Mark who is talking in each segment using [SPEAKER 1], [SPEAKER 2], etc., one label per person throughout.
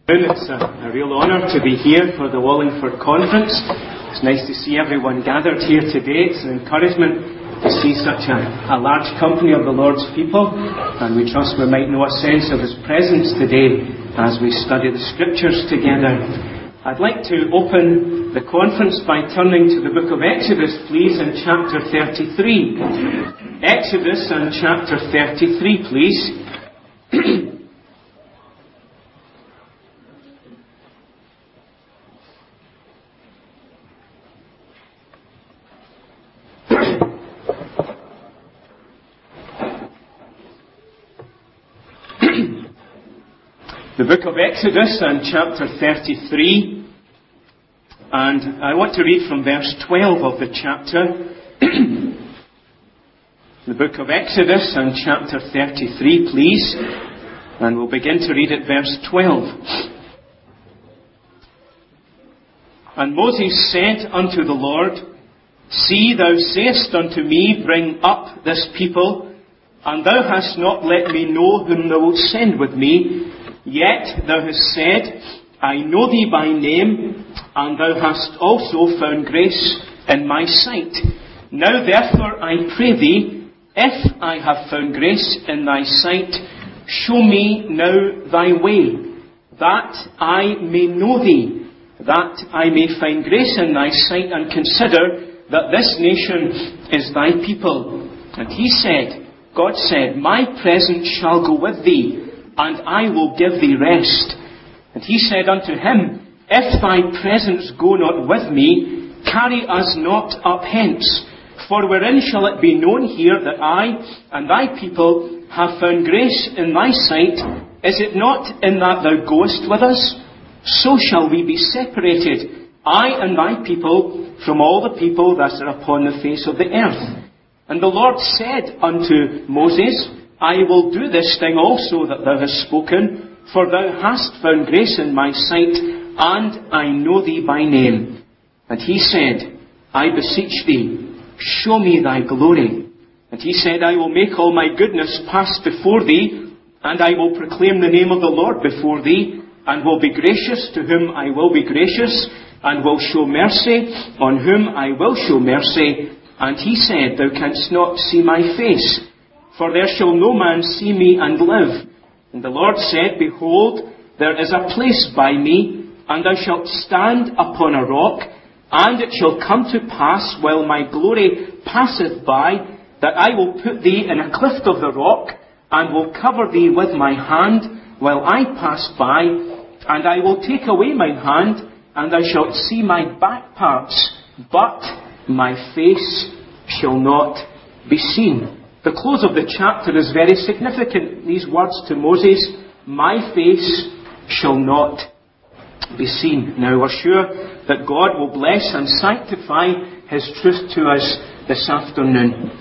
[SPEAKER 1] It's a real honour to be here for the Wallingford Conference. It's nice to see everyone gathered here today. It's an encouragement to see such a large company of the Lord's people, and we trust we might know a sense of His presence today as we study the Scriptures together. I'd like to open the conference by turning to the book of Exodus, please, in chapter 33. Exodus and chapter 33, please. The book of Exodus and chapter 33, and I want to read from verse 12 of the chapter. The book of Exodus and chapter 33, please, and we'll begin to read at verse 12. And Moses said unto the Lord, See, thou sayest unto me, Bring up this people, and thou hast not let me know whom thou wilt send with me. Yet thou hast said, I know thee by name, and thou hast also found grace in my sight. Now therefore I pray thee, if I have found grace in thy sight, show me now thy way, that I may know thee, that I may find grace in thy sight, and consider that this nation is thy people. And he said, God said, My presence shall go with thee, and I will give thee rest. And he said unto him, If thy presence go not with me, carry us not up hence. For wherein shall it be known here that I and thy people have found grace in thy sight? Is it not in that thou goest with us? So shall we be separated, I and thy people, from all the people that are upon the face of the earth. And the Lord said unto Moses, I will do this thing also that thou hast spoken, for thou hast found grace in my sight, and I know thee by name. And he said, I beseech thee, show me thy glory. And he said, I will make all my goodness pass before thee, and I will proclaim the name of the Lord before thee, and will be gracious to whom I will be gracious, and will show mercy on whom I will show mercy. And he said, Thou canst not see my face, for there shall no man see me and live. And the Lord said, Behold, there is a place by me, and thou shalt stand upon a rock, and it shall come to pass, while my glory passeth by, that I will put thee in a cleft of the rock, and will cover thee with my hand, while I pass by, and I will take away mine hand, and thou shalt see my back parts, but my face shall not be seen. The close of the chapter is very significant. These words to Moses, my face shall not be seen. Now we're sure that God will bless and sanctify His truth to us this afternoon.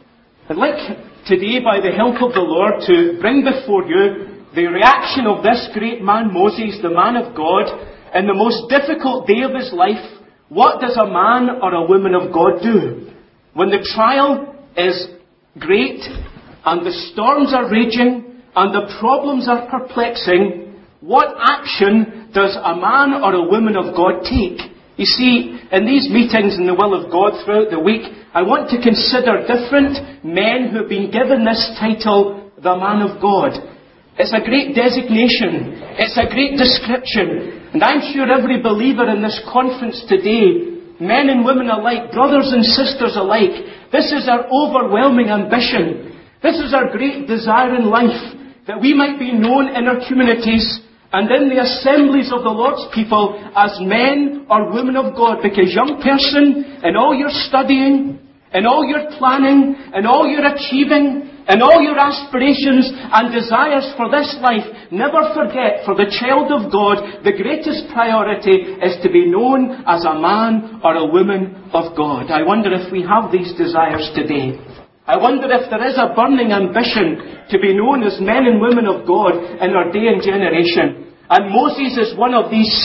[SPEAKER 1] I'd like today, by the help of the Lord, to bring before you the reaction of this great man Moses, the man of God, in the most difficult day of his life. What does a man or a woman of God do? When the trial is great, and the storms are raging, and the problems are perplexing, what action does a man or a woman of God take? You see, in these meetings in the will of God throughout the week, I want to consider different men who have been given this title, the man of God. It's a great designation. It's a great description. And I'm sure every believer in this conference today, men and women alike, brothers and sisters alike, this is our overwhelming ambition. This is our great desire in life, that we might be known in our communities and in the assemblies of the Lord's people as men or women of God. Because, young person, in all your studying, in all your planning, in all your achieving, in all your aspirations and desires for this life, never forget, for the child of God, the greatest priority is to be known as a man or a woman of God. I wonder if we have these desires today. I wonder if there is a burning ambition to be known as men and women of God in our day and generation. And Moses is one of these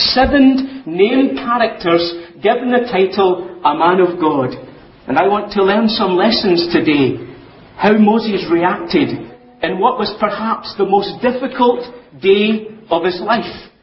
[SPEAKER 1] 7 named characters given the title, a man of God. And I want to learn some lessons today. How Moses reacted in what was perhaps the most difficult day of his life.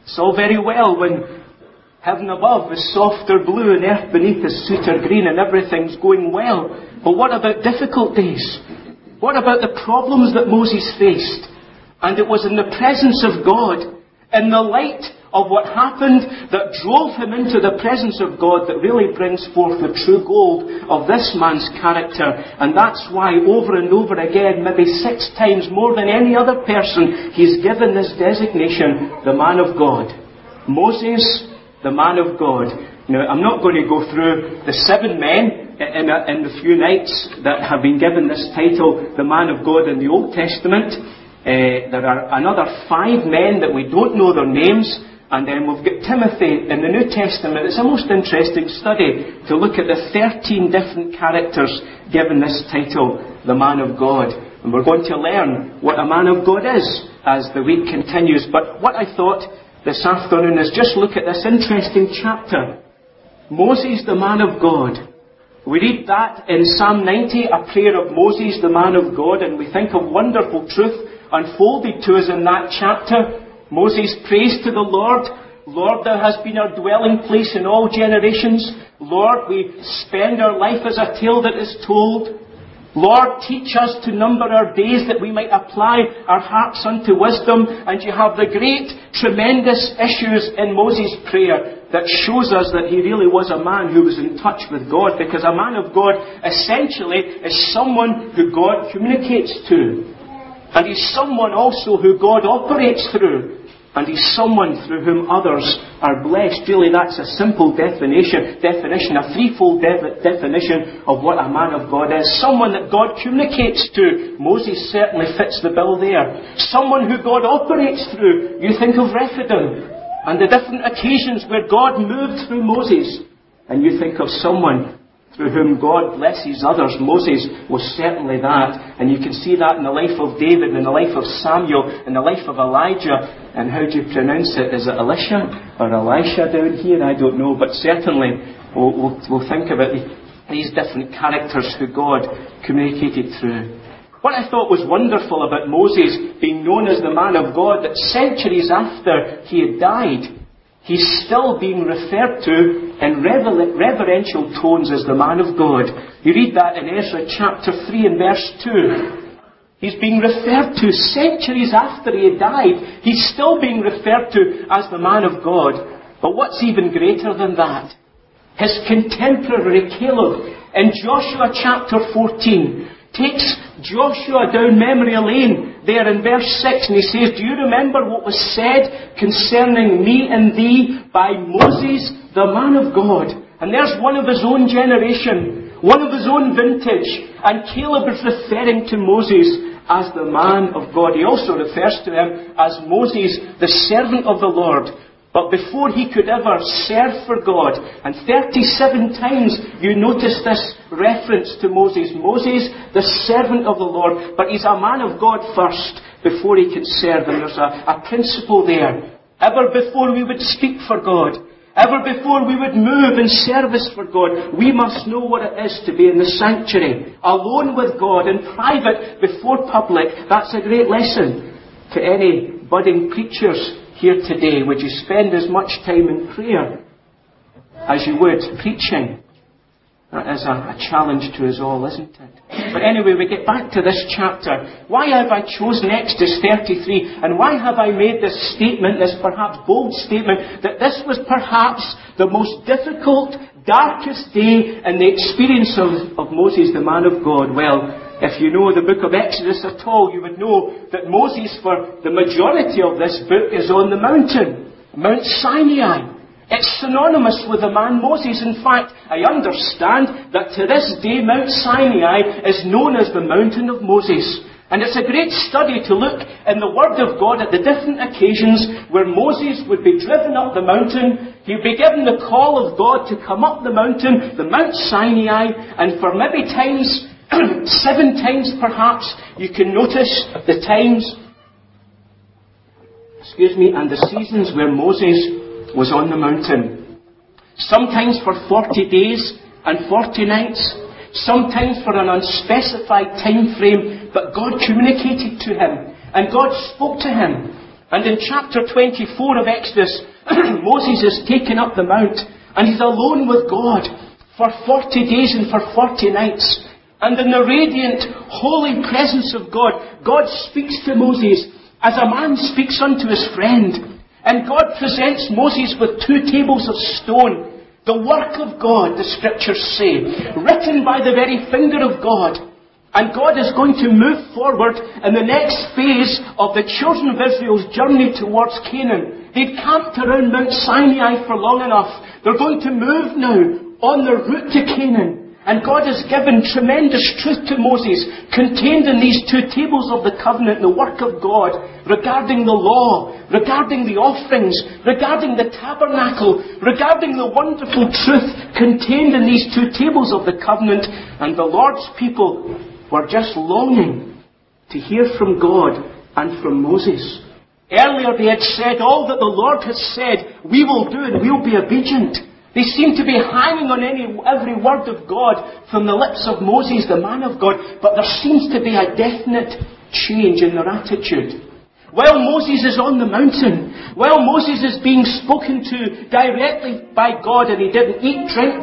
[SPEAKER 1] It's all very well when heaven above is softer blue and earth beneath is sweeter green and everything's going well. But what about difficult days? What about the problems that Moses faced? And it was in the presence of God, in the light of what happened, that drove him into the presence of God, that really brings forth the true gold of this man's character. And that's why over and over again, maybe 6 times more than any other person, he's given this designation, the man of God. Moses, the man of God. Now, I'm not going to go through the 7 men in the few nights that have been given this title, the man of God, in the Old Testament. There are another 5 men that we don't know their names, and then we've got Timothy in the New Testament. It's a most interesting study to look at the 13 different characters given this title, the man of God. And we're going to learn what a man of God is as the week continues. But what I thought this afternoon is just look at this interesting chapter. Moses, the man of God. We read that in Psalm 90, a prayer of Moses, the man of God, and we think of wonderful truth unfolded to us in that chapter. Moses prays to the Lord. Lord, thou hast been our dwelling place in all generations. Lord, we spend our life as a tale that is told. Lord, teach us to number our days that we might apply our hearts unto wisdom. And you have the great, tremendous issues in Moses' prayer that shows us that he really was a man who was in touch with God. Because a man of God essentially is someone who God communicates to. And he's someone also who God operates through. And he's someone through whom others are blessed. Really, that's a simple definition, a threefold definition of what a man of God is. Someone that God communicates to. Moses certainly fits the bill there. Someone who God operates through. You think of Rephidim and the different occasions where God moved through Moses. And you think of someone through whom God blesses others. Moses was certainly that. And you can see that in the life of David, in the life of Samuel, in the life of Elijah. And how do you pronounce it? Is it Elisha or Elisha down here? I don't know. But certainly we'll think about these different characters who God communicated through. What I thought was wonderful about Moses being known as the man of God, that centuries after he had died, he's still being referred to in reverential tones as the man of God. You read that in Ezra chapter 3 and verse 2. He's being referred to centuries after he had died. He's still being referred to as the man of God. But what's even greater than that? His contemporary Caleb in Joshua chapter 14 takes Joshua down memory lane there in verse 6, and he says, do you remember what was said concerning me and thee by Moses, the man of God? And there's one of his own generation, one of his own vintage, and Caleb is referring to Moses as the man of God. He also refers to him as Moses, the servant of the Lord. But before he could ever serve for God, and 37 times you notice this reference to Moses. Moses, the servant of the Lord. But he's a man of God first, before he can serve. And there's a principle there. Ever before we would speak for God, ever before we would move in service for God, we must know what it is to be in the sanctuary, alone with God, in private, before public. That's a great lesson to any budding preachers here today. Would you spend as much time in prayer as you would preaching? That is a challenge to us all, isn't it? But anyway, we get back to this chapter. Why have I chosen Exodus 33? And why have I made this statement, this perhaps bold statement, that this was perhaps the most difficult, darkest day in the experience of Moses, the man of God? Well, if you know the book of Exodus at all, you would know that Moses, for the majority of this book, is on the mountain, Mount Sinai. It's synonymous with the man Moses. In fact, I understand that to this day Mount Sinai is known as the mountain of Moses. And it's a great study to look in the Word of God at the different occasions where Moses would be driven up the mountain. He'd be given the call of God to come up the mountain, the Mount Sinai, and for maybe times 7 times perhaps, you can notice the times, and the seasons where Moses was on the mountain. Sometimes for 40 days and 40 nights, sometimes for an unspecified time frame, but God communicated to him, and God spoke to him. And in chapter 24 of Exodus, Moses is taken up the mount, and he's alone with God for 40 days and for 40 nights. And in the radiant, holy presence of God, God speaks to Moses as a man speaks unto his friend. And God presents Moses with 2 tables of stone, the work of God, the scriptures say, written by the very finger of God. And God is going to move forward in the next phase of the children of Israel's journey towards Canaan. They'd camped around Mount Sinai for long enough. They're going to move now on their route to Canaan. And God has given tremendous truth to Moses, contained in these 2 tables of the covenant, the work of God, regarding the law, regarding the offerings, regarding the tabernacle, regarding the wonderful truth contained in these 2 tables of the covenant. And the Lord's people were just longing to hear from God and from Moses. Earlier they had said, all that the Lord has said, we will do and we'll be obedient. They seem to be hanging on every word of God from the lips of Moses, the man of God. But there seems to be a definite change in their attitude. While Moses is on the mountain, while Moses is being spoken to directly by God, and he didn't eat,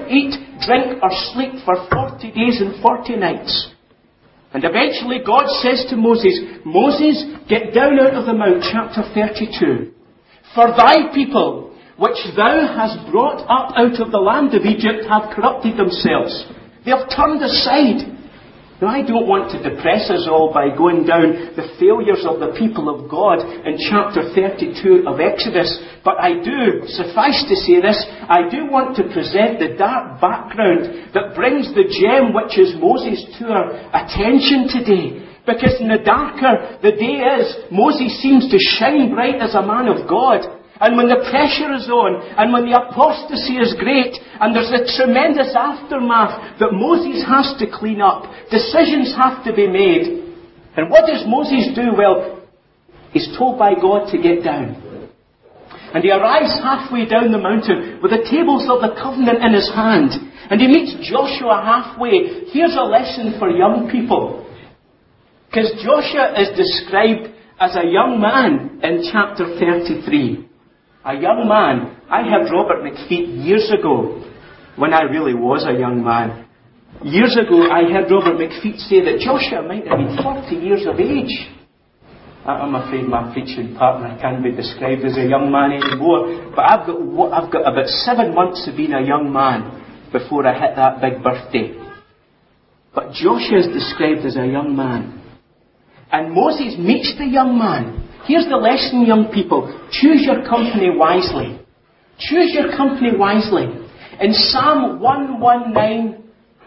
[SPEAKER 1] drink or sleep for 40 days and 40 nights. And eventually God says to Moses, Moses, get down out of the mount, chapter 32. For thy people, which thou hast brought up out of the land of Egypt, have corrupted themselves. They have turned aside. Now, I don't want to depress us all by going down the failures of the people of God in chapter 32 of Exodus, but I do, suffice to say this, I do want to present the dark background that brings the gem which is Moses to our attention today. Because in the darker the day is, Moses seems to shine bright as a man of God. And when the pressure is on, and when the apostasy is great, and there's a tremendous aftermath that Moses has to clean up, decisions have to be made. And what does Moses do? Well, he's told by God to get down. And he arrives halfway down the mountain with the tables of the covenant in his hand. And he meets Joshua halfway. Here's a lesson for young people. Because Joshua is described as a young man in chapter 33. A young man. I heard Robert McFeet years ago, when I really was a young man. Years ago, I heard Robert McFeet say that Joshua might have been 40 years of age. I'm afraid my preaching partner can't be described as a young man anymore. But I've got about 7 months of being a young man before I hit that big birthday. But Joshua is described as a young man. And Moses meets the young man. Here's the lesson, young people. Choose your company wisely. Choose your company wisely. In Psalm 119,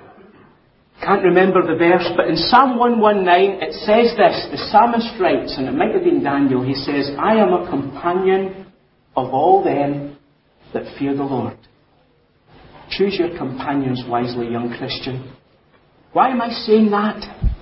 [SPEAKER 1] can't remember the verse, but in Psalm 119 it says this. The psalmist writes, and it might have been Daniel, he says, I am a companion of all them that fear the Lord. Choose your companions wisely, young Christian. Why am I saying that?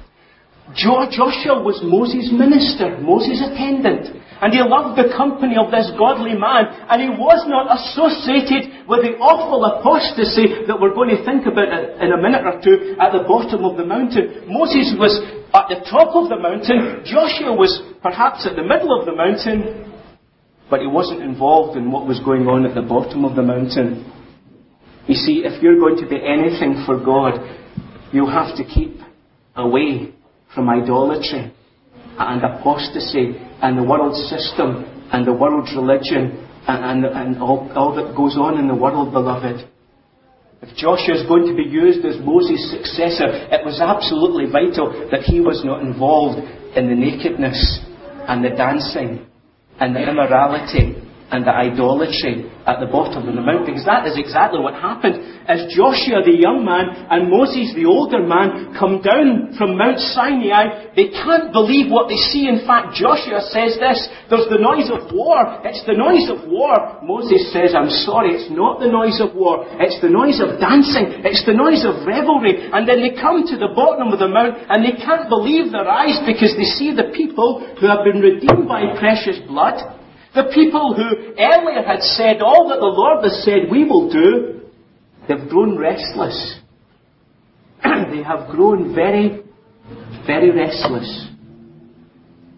[SPEAKER 1] Joshua was Moses' minister, Moses' attendant, and he loved the company of this godly man, and he was not associated with the awful apostasy that we're going to think about in a minute or two at the bottom of the mountain. Moses was at the top of the mountain, Joshua was perhaps at the middle of the mountain, but he wasn't involved in what was going on at the bottom of the mountain. You see, if you're going to be anything for God, you'll have to keep away from idolatry and apostasy and the world system and the world's religion and all that goes on in the world, beloved. If Joshua is going to be used as Moses' successor, it was absolutely vital that he was not involved in the nakedness and the dancing and the immorality and the idolatry at the bottom of the mount, because that is exactly what happened. As Joshua the young man and Moses the older man come down from Mount Sinai, they can't believe what they see. In fact, Joshua says this, there's the noise of war. It's the noise of war. Moses says, I'm sorry, it's not the noise of war. It's the noise of dancing. It's the noise of revelry. And then they come to the bottom of the mount and they can't believe their eyes, because they see the people who have been redeemed by precious blood. The people who earlier had said all that the Lord has said we will do, they've grown restless. They have grown very, very restless.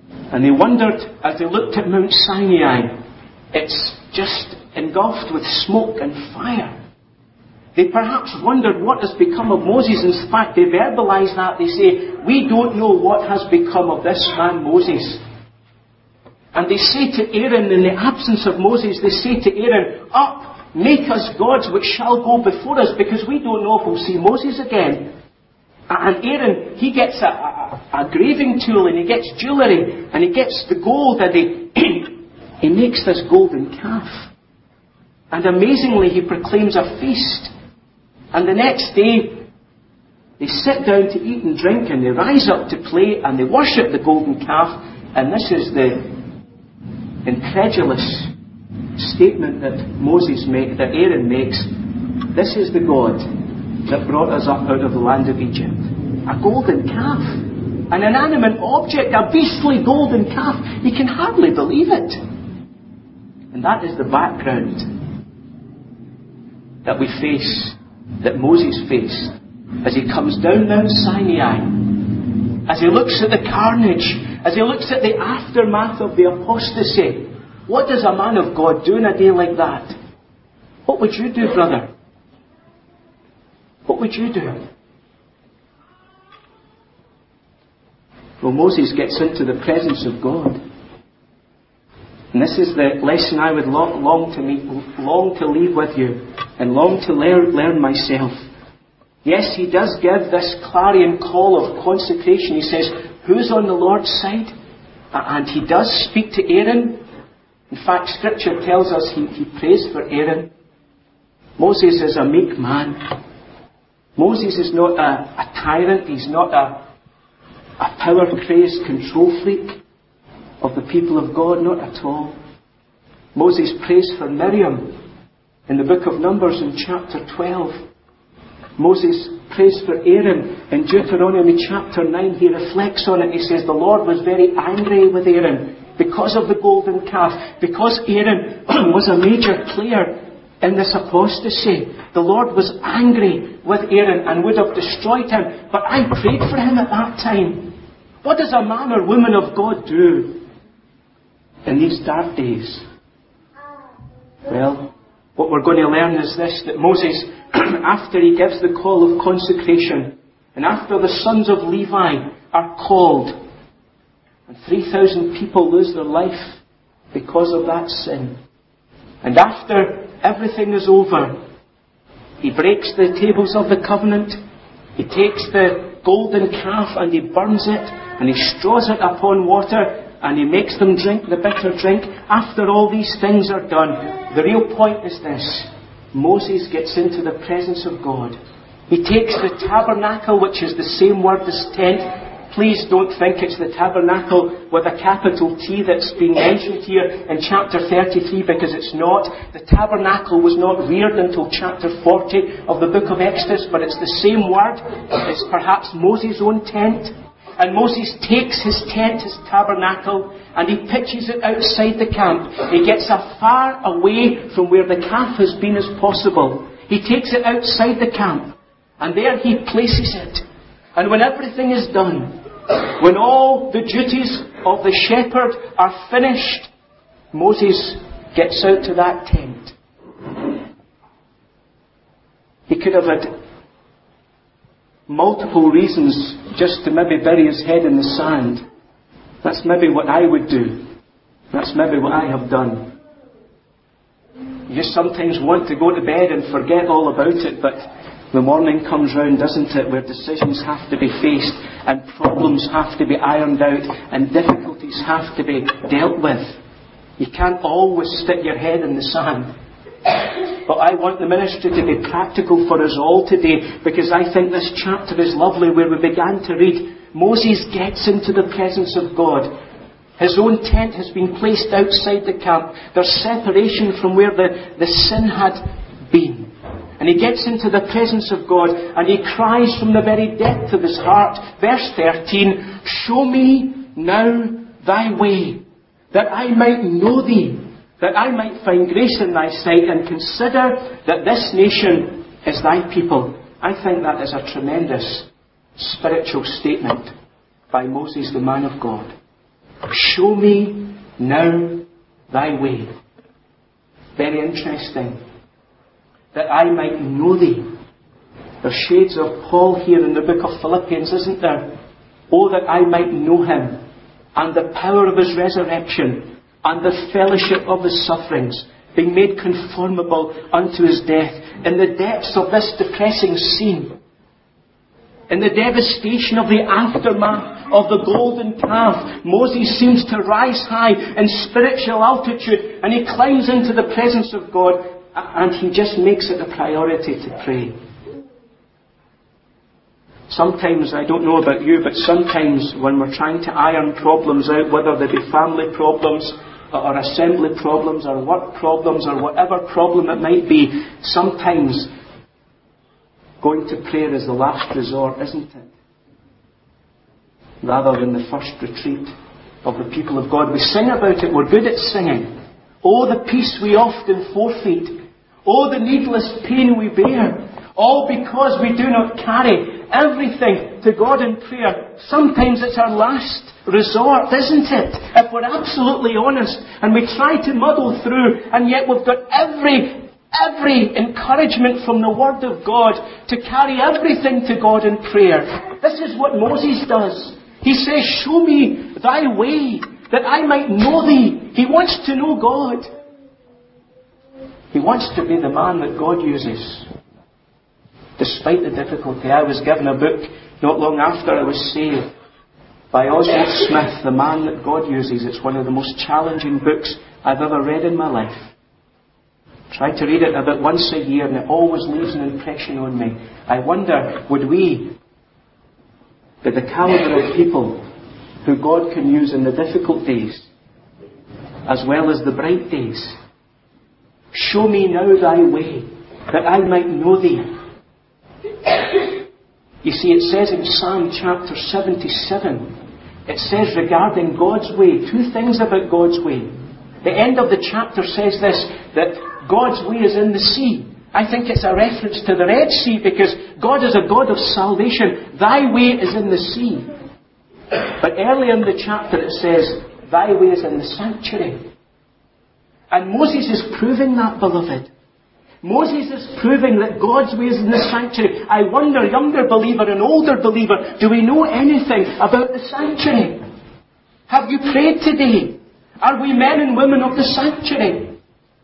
[SPEAKER 1] And they wondered, as they looked at Mount Sinai, it's just engulfed with smoke and fire. They perhaps wondered what has become of Moses. In fact, they verbalize that. They say, we don't know what has become of this man Moses. And they say to Aaron, in the absence of Moses, they say to Aaron, up, make us gods which shall go before us, because we don't know if we'll see Moses again. And Aaron, he gets a graving tool, and he gets jewellery, and he gets the gold, and he makes this golden calf. And amazingly, he proclaims a feast. And the next day, they sit down to eat and drink, and they rise up to play, and they worship the golden calf. And this is the incredulous statement that that Aaron makes. This is the God that brought us up out of the land of Egypt. A golden calf. An inanimate object, a beastly golden calf. You can hardly believe it. And that is the background that we face, that Moses faced, as he comes down Mount Sinai, as he looks at the carnage, as he looks at the aftermath of the apostasy. What does a man of God do in a day like that? What would you do, brother? What would you do? Well, Moses gets into the presence of God. And this is the lesson I would long to leave with you, and long to learn myself. Yes, he does give this clarion call of consecration. He says, who's on the Lord's side? And he does speak to Aaron. In fact, Scripture tells us he prays for Aaron. Moses is a meek man. Moses is not a tyrant. He's not a power-crazed control freak of the people of God. Not at all. Moses prays for Miriam in the book of Numbers in chapter 12. Moses prays for Aaron in Deuteronomy chapter 9. He reflects on it. He says the Lord was very angry with Aaron because of the golden calf. Because Aaron was a major player in this apostasy. The Lord was angry with Aaron and would have destroyed him. But I prayed for him at that time. What does a man or woman of God do in these dark days? Well, what we're going to learn is this, that Moses, after he gives the call of consecration, and after the sons of Levi are called, and 3,000 people lose their life because of that sin, and after everything is over, he breaks the tables of the covenant, he takes the golden calf and he burns it, and he straws it upon water, and he makes them drink the bitter drink. After all these things are done, the real point is this. Moses gets into the presence of God. He takes the tabernacle, which is the same word as tent. Please don't think it's the tabernacle with a capital T that's being mentioned here in chapter 33, because it's not. The tabernacle was not reared until chapter 40 of the book of Exodus, but it's the same word. It's perhaps Moses' own tent. And Moses takes his tent, his tabernacle, and he pitches it outside the camp. He gets as far away from where the calf has been as possible. He takes it outside the camp, and there he places it. And when everything is done, when all the duties of the shepherd are finished, Moses gets out to that tent. He could have had multiple reasons just to maybe bury his head in the sand. That's maybe what I would do. That's maybe what I have done. You just sometimes want to go to bed and forget all about it, but the morning comes round, doesn't it, where decisions have to be faced, and problems have to be ironed out, and difficulties have to be dealt with. You can't always stick your head in the sand. But I want the ministry to be practical for us all today, because I think this chapter is lovely, where we began to read, Moses gets into the presence of God. His own tent has been placed outside the camp. There's separation from where the sin had been. And he gets into the presence of God, and he cries from the very depth of his heart. Verse 13, show me now thy way, that I might know thee, that I might find grace in thy sight, and consider that this nation is thy people. I think that is a tremendous spiritual statement by Moses, the man of God. Show me now thy way. Very interesting. That I might know thee. There's shades of Paul here in the book of Philippians, isn't there? Oh, that I might know him, and the power of his resurrection, and the fellowship of his sufferings, being made conformable unto his death. In the depths of this depressing scene, in the devastation of the aftermath of the golden calf, Moses seems to rise high in spiritual altitude, and he climbs into the presence of God, and he just makes it a priority to pray. Sometimes, I don't know about you, but sometimes when we're trying to iron problems out, whether they be family problems, or assembly problems, or work problems, or whatever problem it might be, sometimes going to prayer is the last resort, isn't it? Rather than the first retreat of the people of God. We sing about it, we're good at singing. Oh, the peace we often forfeit. Oh, the needless pain we bear. All because we do not carry everything to God in prayer. Sometimes it's our last resort, isn't it? If we're absolutely honest, and we try to muddle through, and yet we've got every encouragement from the Word of God to carry everything to God in prayer. This is what Moses does. He says, show me thy way, that I might know thee. He wants to know God. He wants to be the man that God uses. Despite the difficulty, I was given a book not long after I was saved by Oswald Smith, The Man That God Uses. It's one of the most challenging books I've ever read in my life. Try to read it about once a year, and it always leaves an impression on me. I wonder, would we be the caliber of people who God can use in the difficult days as well as the bright days? Show me now thy way, that I might know thee. You see, it says in Psalm chapter 77, it says regarding God's way, two things about God's way. The end of the chapter says this, that God's way is in the sea. I think it's a reference to the Red Sea, because God is a God of salvation. Thy way is in the sea. But earlier in the chapter it says, thy way is in the sanctuary. And Moses is proving that, beloved. Moses is proving that God's way is in the sanctuary. I wonder, younger believer and older believer, do we know anything about the sanctuary? Have you prayed today? Are we men and women of the sanctuary?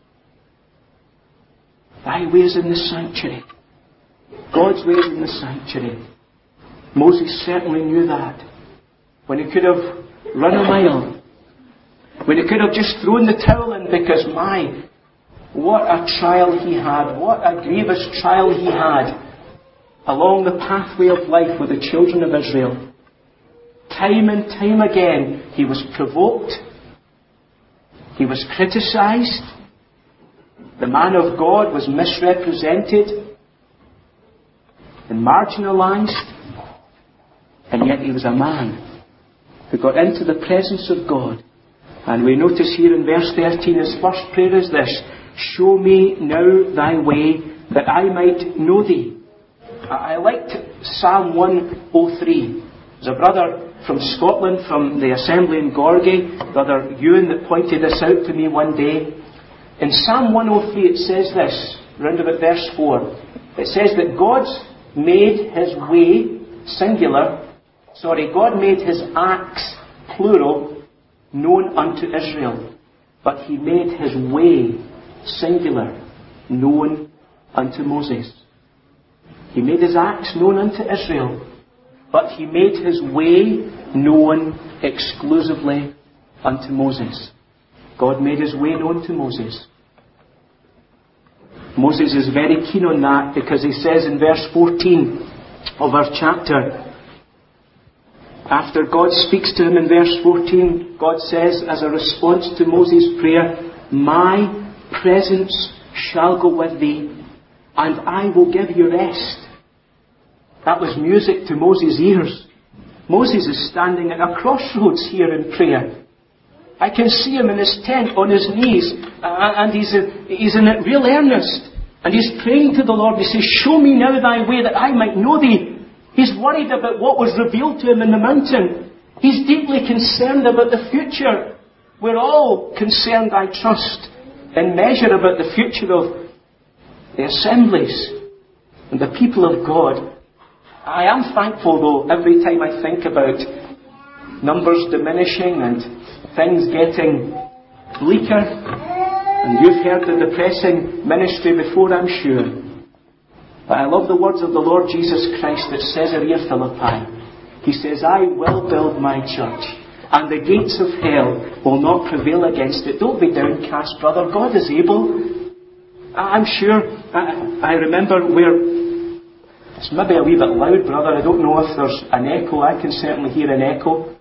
[SPEAKER 1] Thy way is in the sanctuary. God's way is in the sanctuary. Moses certainly knew that. When he could have run a mile. When he could have just thrown the towel in, because what a trial he had. What a grievous trial he had along the pathway of life with the children of Israel. Time and time again, he was provoked. He was criticized. The man of God was misrepresented and marginalized. And yet he was a man who got into the presence of God. And we notice here in verse 13, his first prayer is this: show me now thy way, that I might know thee. I liked Psalm 103. There's a brother from Scotland, from the assembly in Gorgie, Brother Ewan, that pointed this out to me one day. In Psalm 103 it says this, round about verse 4. It says that God made his way, God made his acts, plural, known unto Israel. But he made his way, singular, known unto Moses. He made his acts known unto Israel, but he made his way known exclusively unto Moses. God made his way known to Moses. Moses is very keen on that, because he says in verse 14 of our chapter, after God speaks to him in verse 14, God says, as a response to Moses' prayer, my presence shall go with thee, and I will give you rest. That was music to Moses' ears. Moses is standing at a crossroads here in prayer. I can see him in his tent on his knees, and he's in real earnest. And he's praying to the Lord. He says, show me now thy way, that I might know thee. He's worried about what was revealed to him in the mountain. He's deeply concerned about the future. We're all concerned, I trust, in measure about the future of the assemblies and the people of God. I am thankful, though, every time I think about numbers diminishing and things getting bleaker. And you've heard the depressing ministry before, I'm sure. But I love the words of the Lord Jesus Christ at Caesarea Philippi. He says, I will build my church, and the gates of hell will not prevail against it. Don't be downcast, brother. God is able. I'm sure. I remember where... It's maybe a wee bit loud, brother. I don't know if there's an echo. I can certainly hear an echo.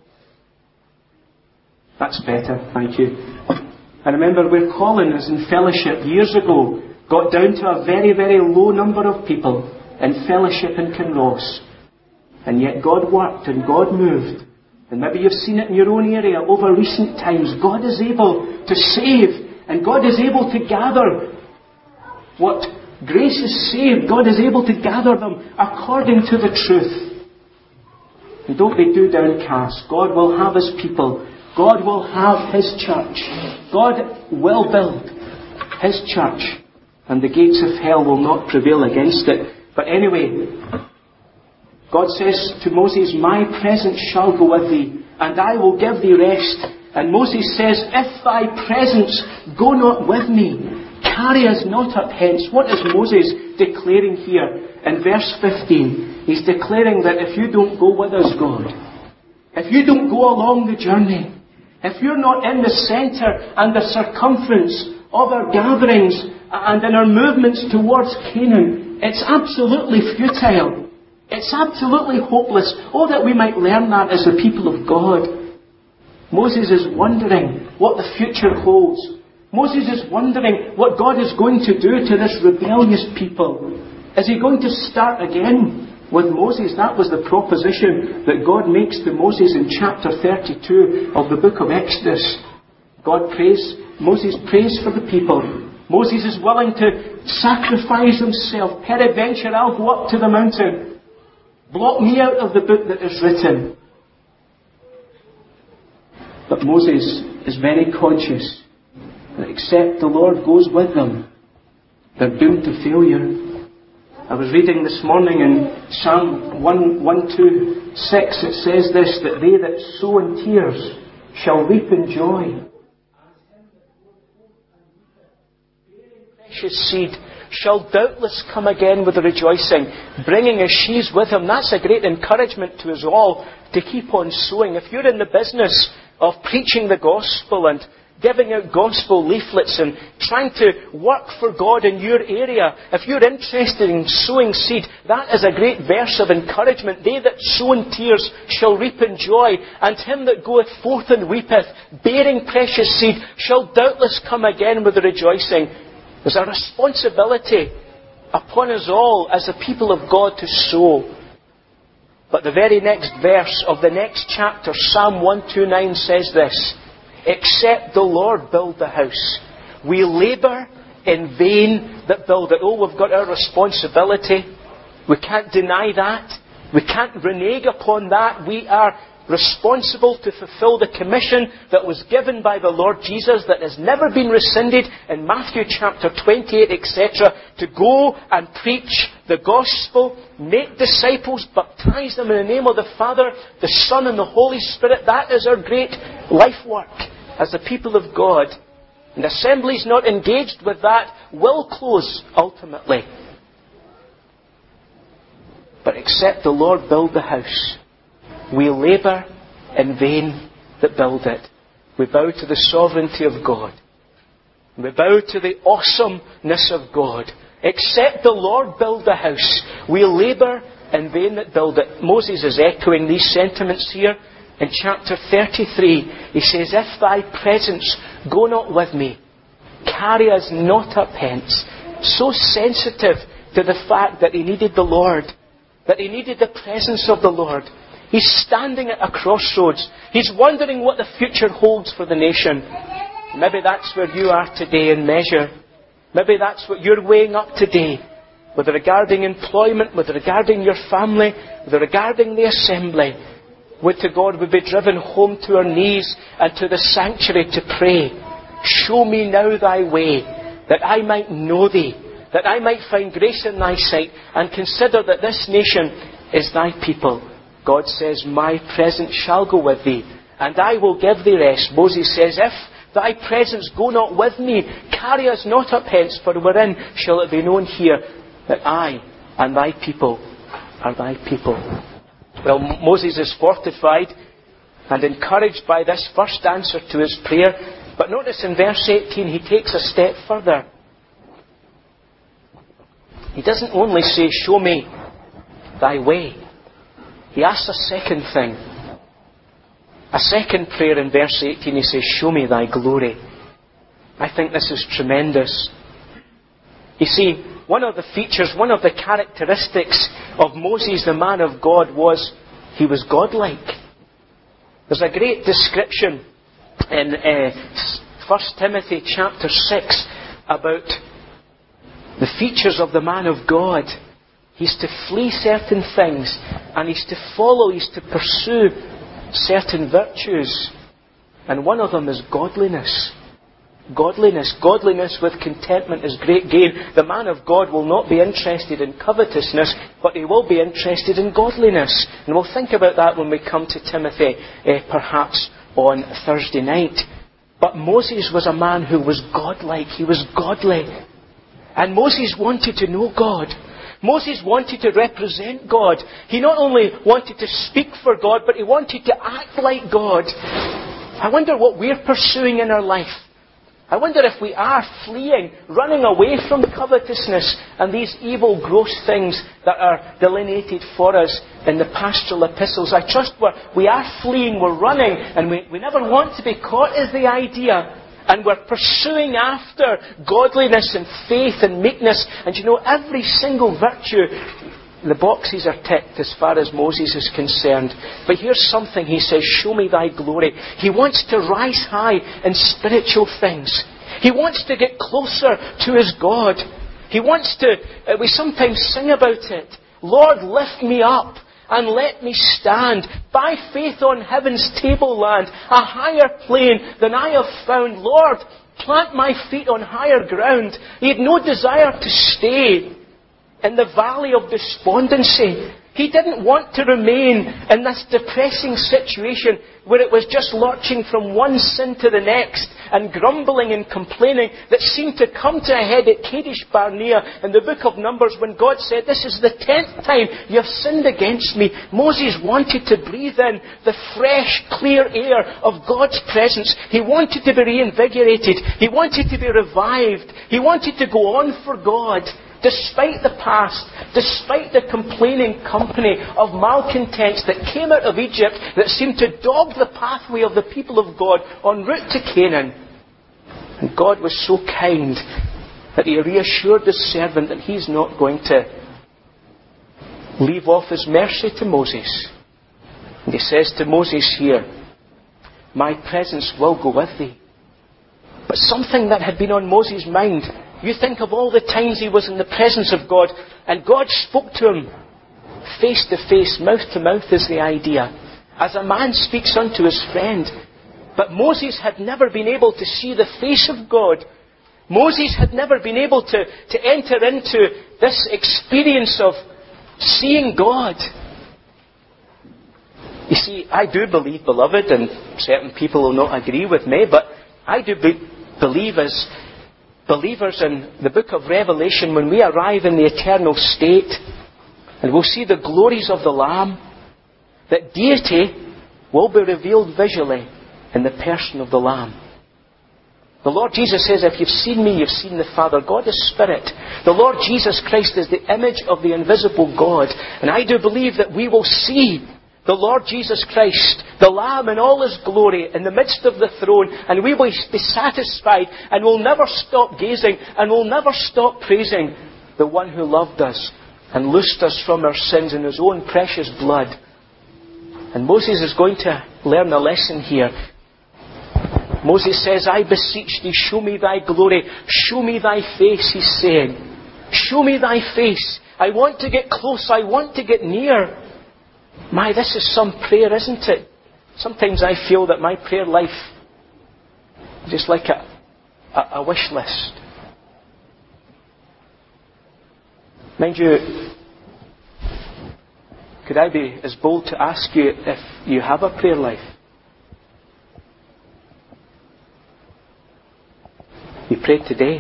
[SPEAKER 1] That's better, thank you. I remember where Colin was in fellowship years ago, got down to a very, very low number of people in fellowship in Kinross. And yet God worked and God moved. And maybe you've seen it in your own area over recent times. God is able to save, and God is able to gather what grace is saved. God is able to gather them according to the truth. And don't be too downcast. God will have His people. God will have His church. God will build His church, and the gates of hell will not prevail against it. But anyway, God says to Moses, my presence shall go with thee, and I will give thee rest. And Moses says, if thy presence go not with me, carry us not up hence. What is Moses declaring here in verse 15? He's declaring that if you don't go with us, God, if you don't go along the journey, if you're not in the centre and the circumference of our gatherings and in our movements towards Canaan, it's absolutely futile. It's absolutely hopeless. Oh, that we might learn that as the people of God. Moses is wondering what the future holds. Moses is wondering what God is going to do to this rebellious people. Is He going to start again with Moses? That was the proposition that God makes to Moses in chapter 32 of the book of Exodus. Moses prays for the people. Moses is willing to sacrifice himself. Peradventure, I'll go up to the mountain. Blot me out of the book that is written. But Moses is very conscious that except the Lord goes with them, they're doomed to failure. I was reading this morning in Psalm 126, it says this, that they that sow in tears shall reap in joy. Precious seed shall doubtless come again with a rejoicing, bringing his sheaves with him. That's a great encouragement to us all to keep on sowing. If you're in the business of preaching the gospel and giving out gospel leaflets and trying to work for God in your area, if you're interested in sowing seed, that is a great verse of encouragement. They that sow in tears shall reap in joy, and him that goeth forth and weepeth, bearing precious seed, shall doubtless come again with a rejoicing. There's a responsibility upon us all as the people of God to sow. But the very next verse of the next chapter, Psalm 129, says this, except the Lord build the house, we labour in vain that build it. Oh, we've got our responsibility. We can't deny that. We can't renege upon that. We are responsible to fulfill the commission that was given by the Lord Jesus, that has never been rescinded in Matthew chapter 28, etc. To go and preach the gospel, make disciples, baptize them in the name of the Father, the Son and the Holy Spirit. That is our great life work as the people of God. And assemblies not engaged with that will close ultimately. But except the Lord build the house, we labour in vain that build it. We bow to the sovereignty of God. We bow to the awesomeness of God. Except the Lord build the house, we labour in vain that build it. Moses is echoing these sentiments here. In chapter 33, he says, if thy presence go not with me, carry us not up hence. So sensitive to the fact that he needed the Lord, that he needed the presence of the Lord. He's standing at a crossroads. He's wondering what the future holds for the nation. Maybe that's where you are today in measure. Maybe that's what you're weighing up today. Whether regarding employment, whether regarding your family, whether regarding the assembly.
[SPEAKER 2] would to God we be driven home to our knees and to the sanctuary to pray. Show me now thy way, that I might know thee, that I might find grace in thy sight, and consider that this nation is thy people. God says, my presence shall go with thee, and I will give thee rest. Moses says, if thy presence go not with me, carry us not up hence, for wherein shall it be known here that I and thy people are thy people. Well, Moses is fortified and encouraged by this first answer to his prayer. But notice in verse 18, he takes a step further. He doesn't only say, show me thy way. He asks a second thing. A second prayer in verse 18, he says, show me thy glory. I think this is tremendous. You see, one of the features, one of the characteristics of Moses, the man of God, was he was godlike. There's a great description in 1 Timothy chapter 6 about the features of the man of God. He's to flee certain things, and he's to follow, he's to pursue certain virtues. And one of them is godliness. Godliness with contentment is great gain. The man of God will not be interested in covetousness, but he will be interested in godliness. And we'll think about that when we come to Timothy, perhaps on Thursday night. But Moses was a man who was godlike. He was godly. And Moses wanted to know God. Moses wanted to represent God. He not only wanted to speak for God, but he wanted to act like God. I wonder what we're pursuing in our life. I wonder if we are fleeing, running away from covetousness and these evil, gross things that are delineated for us in the pastoral epistles. I trust we are fleeing, we're running, and we never want to be caught, is the idea. And we're pursuing after godliness and faith and meekness. And you know, every single virtue, the boxes are ticked as far as Moses is concerned. But here's something he says, show me thy glory. He wants to rise high in spiritual things. He wants to get closer to his God. He wants to, we sometimes sing about it, Lord, lift me up and let me stand by faith on heaven's tableland, a higher plane than I have found. Lord, plant my feet on higher ground. He had no desire to stay in the valley of despondency. He didn't want to remain in this depressing situation where it was just lurching from one sin to the next and grumbling and complaining that seemed to come to a head at Kadesh Barnea in the book of Numbers when God said, this is the 10th time you have sinned against me. Moses wanted to breathe in the fresh, clear air of God's presence. He wanted to be reinvigorated. He wanted to be revived. He wanted to go on for God. Despite the past, despite the complaining company of malcontents that came out of Egypt that seemed to dog the pathway of the people of God en route to Canaan. And God was so kind that He reassured His servant that He's not going to leave off His mercy to Moses. And He says to Moses here, my presence will go with thee. But something that had been on Moses' mind, you think of all the times he was in the presence of God and God spoke to him face to face, mouth to mouth is the idea, as a man speaks unto his friend. But Moses had never been able to see the face of God. Moses had never been able to enter into this experience of seeing God. You see, I do believe, beloved, and certain people will not agree with me, but I do believe as believers in the book of Revelation, when we arrive in the eternal state and we'll see the glories of the Lamb, that deity will be revealed visually in the person of the Lamb. The Lord Jesus says, if you've seen me, you've seen the Father. God is Spirit. The Lord Jesus Christ is the image of the invisible God. And I do believe that we will see the Lord Jesus Christ, the Lamb in all His glory, in the midst of the throne, and we will be satisfied, and we'll never stop gazing, and we'll never stop praising the one who loved us and loosed us from our sins in His own precious blood. And Moses is going to learn a lesson here. Moses says, I beseech thee, show me thy glory, show me thy face, he's saying. Show me thy face. I want to get close, I want to get near. This is some prayer, isn't it? Sometimes I feel that my prayer life is just like a wish list. Mind you, could I be as bold to ask you if you have a prayer life? You prayed today.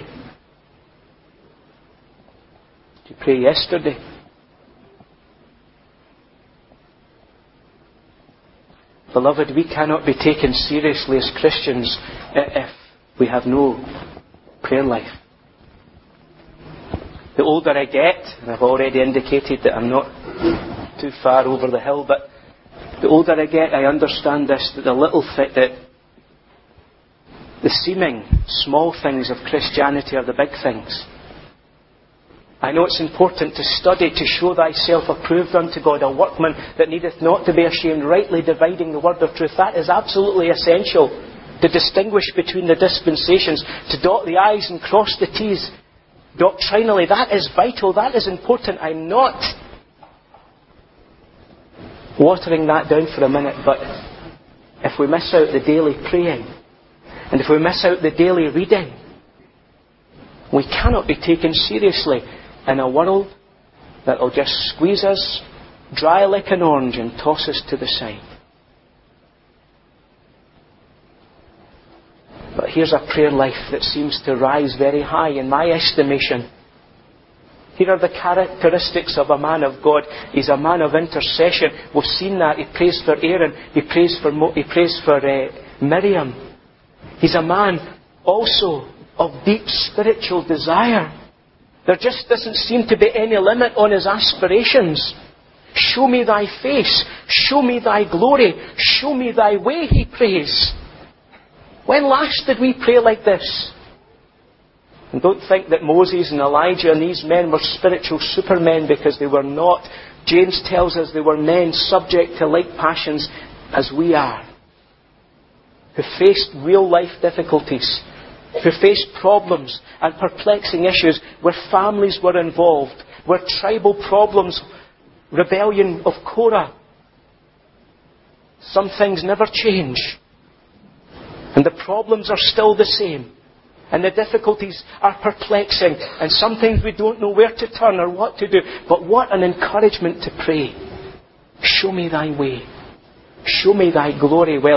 [SPEAKER 2] Did you pray yesterday? Beloved, we cannot be taken seriously as Christians if we have no prayer life. The older I get, and I've already indicated that I'm not too far over the hill, but the older I get, I understand this, that the seeming small things of Christianity are the big things. I know it's important to study to show thyself approved unto God, a workman that needeth not to be ashamed, rightly dividing the word of truth. That is absolutely essential, to distinguish between the dispensations, to dot the I's and cross the T's. Doctrinally, that is vital, that is important. I'm not watering that down for a minute, but if we miss out the daily praying, and if we miss out the daily reading, we cannot be taken seriously in a world that will just squeeze us dry like an orange and toss us to the side. But here's a prayer life that seems to rise very high in my estimation. Here are the characteristics of a man of God. He's a man of intercession. We've seen that. He prays for Aaron. He prays for Miriam. He's a man also of deep spiritual desire. There just doesn't seem to be any limit on his aspirations. Show me thy face. Show me thy glory. Show me thy way, he prays. When last did we pray like this? And don't think that Moses and Elijah and these men were spiritual supermen, because they were not. James tells us they were men subject to like passions as we are, who faced real life difficulties, who faced problems and perplexing issues where families were involved, where tribal problems, rebellion of Korah. Some things never change. And the problems are still the same. And the difficulties are perplexing. And sometimes we don't know where to turn or what to do. But what an encouragement to pray. Show me thy way. Show me thy glory. Well,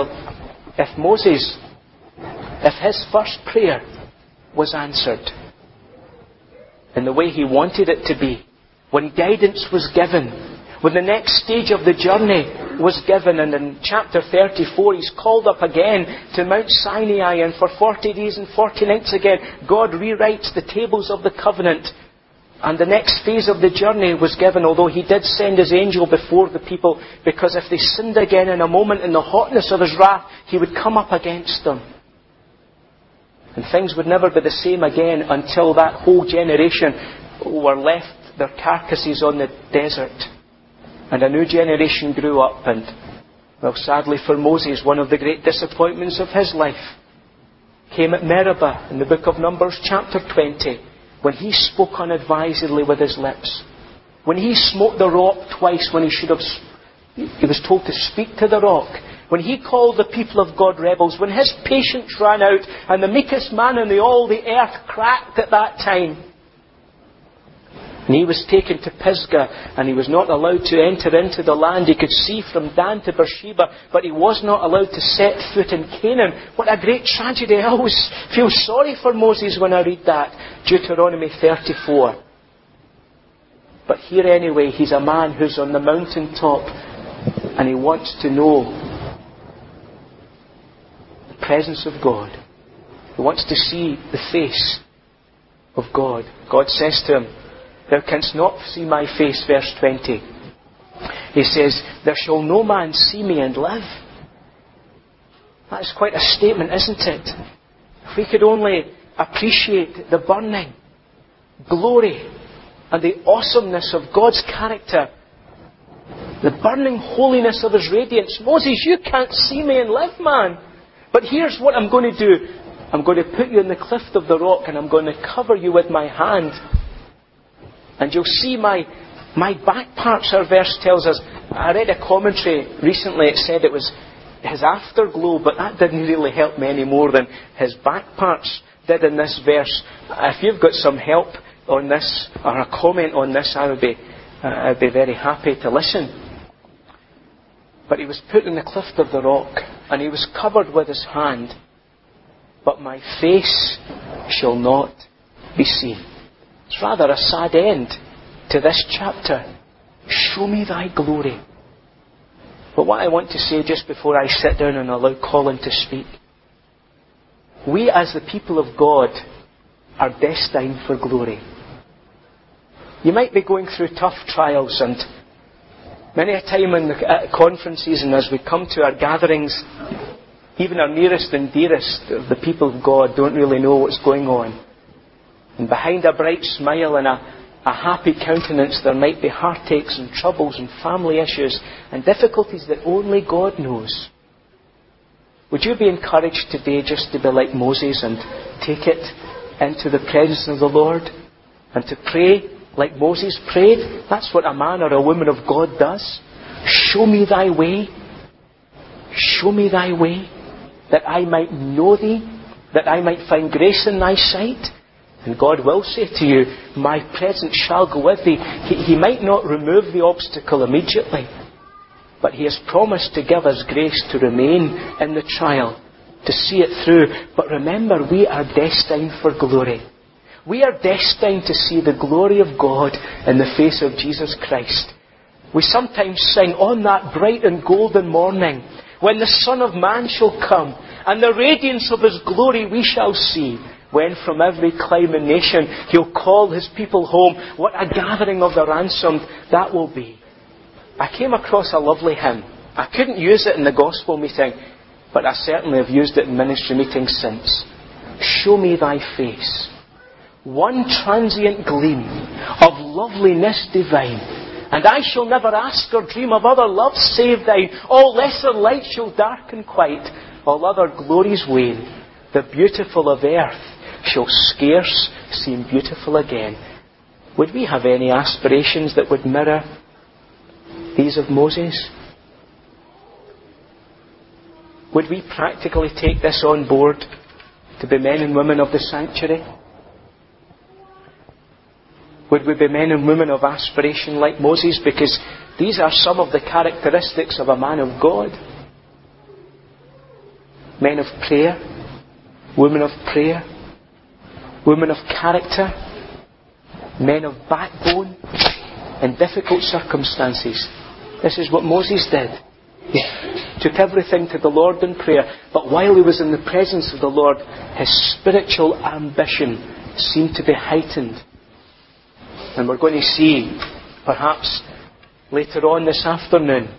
[SPEAKER 2] if his first prayer was answered in the way he wanted it to be, when guidance was given, when the next stage of the journey was given, and in chapter 34 he's called up again to Mount Sinai, and for 40 days and 40 nights again God rewrites the tables of the covenant, and the next phase of the journey was given, although he did send his angel before the people, because if they sinned again in a moment in the hotness of his wrath, he would come up against them. And things would never be the same again until that whole generation were left their carcasses on the desert. And a new generation grew up, and, well, sadly for Moses, one of the great disappointments of his life came at Meribah in the book of Numbers chapter 20, when he spoke unadvisedly with his lips. When he smote the rock twice when he was told to speak to the rock. When he called the people of God rebels. When his patience ran out and the meekest man in all the earth cracked at that time. And he was taken to Pisgah, and he was not allowed to enter into the land. He could see from Dan to Beersheba, but he was not allowed to set foot in Canaan. What a great tragedy. I always feel sorry for Moses when I read that. Deuteronomy 34. But here anyway, he's a man who's on the mountaintop, and he wants to know the presence of God. He wants to see the face of God. God says to him, "Thou canst not see my face," verse 20. He says, "There shall no man see me and live." That is quite a statement, isn't it? If we could only appreciate the burning glory and the awesomeness of God's character, the burning holiness of His radiance. Moses, you can't see me and live, man. But here's what I'm going to do. I'm going to put you in the cleft of the rock, and I'm going to cover you with my hand. And you'll see my My back parts, our verse tells us. I read a commentary recently. It said it was his afterglow, but that didn't really help me any more than his back parts did in this verse. If you've got some help on this, or a comment on this, I'd be very happy to listen. But he was put in the cleft of the rock, and he was covered with his hand. But my face shall not be seen. It's rather a sad end to this chapter. Show me thy glory. But what I want to say just before I sit down and allow Colin to speak, we as the people of God are destined for glory. You might be going through tough trials, and many a time in the conferences and as we come to our gatherings, even our nearest and dearest of the people of God don't really know what's going on. And behind a bright smile and a happy countenance, there might be heartaches and troubles and family issues and difficulties that only God knows. Would you be encouraged today just to be like Moses and take it into the presence of the Lord and to pray like Moses prayed? That's what a man or a woman of God does. Show me thy way. Show me thy way, that I might know thee, that I might find grace in thy sight. And God will say to you, my presence shall go with thee. He might not remove the obstacle immediately, but He has promised to give us grace to remain in the trial, to see it through. But remember, we are destined for glory. We are destined to see the glory of God in the face of Jesus Christ. We sometimes sing, on that bright and golden morning, when the Son of Man shall come, and the radiance of His glory we shall see, when from every clime and nation He'll call His people home. What a gathering of the ransomed that will be. I came across a lovely hymn. I couldn't use it in the gospel meeting, but I certainly have used it in ministry meetings since. Show me thy face. One transient gleam of loveliness divine, and I shall never ask or dream of other loves save thine. All lesser lights shall darken quite, all other glories wane. The beautiful of earth shall scarce seem beautiful again. Would we have any aspirations that would mirror these of Moses? Would we practically take this on board to be men and women of the sanctuary? Would we be men and women of aspiration like Moses? Because these are some of the characteristics of a man of God. Men of prayer, women of prayer, women of character, men of backbone in difficult circumstances. This is what Moses did. He took everything to the Lord in prayer, but while he was in the presence of the Lord, his spiritual ambition seemed to be heightened. And we're going to see, perhaps later on this afternoon,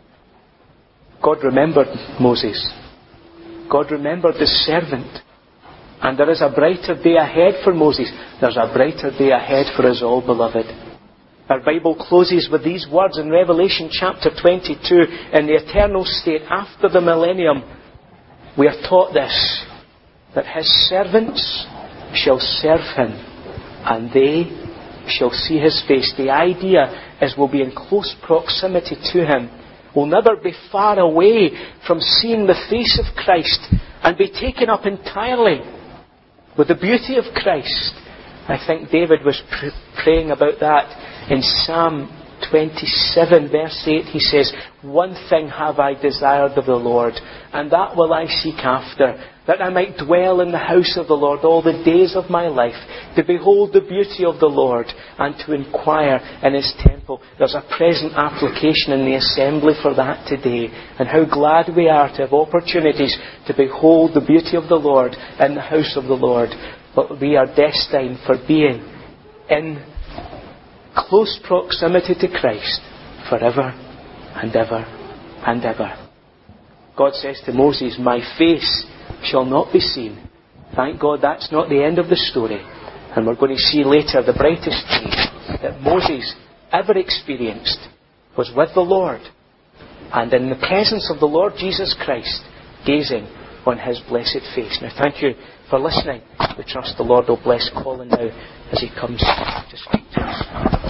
[SPEAKER 2] God remembered Moses. God remembered His servant. And there is a brighter day ahead for Moses. There's a brighter day ahead for us all, beloved. Our Bible closes with these words in Revelation chapter 22. In the eternal state, after the millennium, we are taught this, that His servants shall serve Him, and they shall see His face. The idea is we'll be in close proximity to Him. We'll never be far away from seeing the face of Christ and be taken up entirely with the beauty of Christ. I think David was praying about that in Psalm 27 verse 8. He says, one thing have I desired of the Lord, and that will I seek after, that I might dwell in the house of the Lord all the days of my life, to behold the beauty of the Lord, and to inquire in His temple. There's a present application in the assembly for that today, and how glad we are to have opportunities to behold the beauty of the Lord in the house of the Lord. But we are destined for being in close proximity to Christ forever and ever and ever. God says to Moses, my face shall not be seen. Thank God that's not the end of the story. And we're going to see later the brightest day that Moses ever experienced was with the Lord, and in the presence of the Lord Jesus Christ, gazing on His blessed face. Now thank you for listening. We trust the Lord will bless Colin now as he comes to speak to us.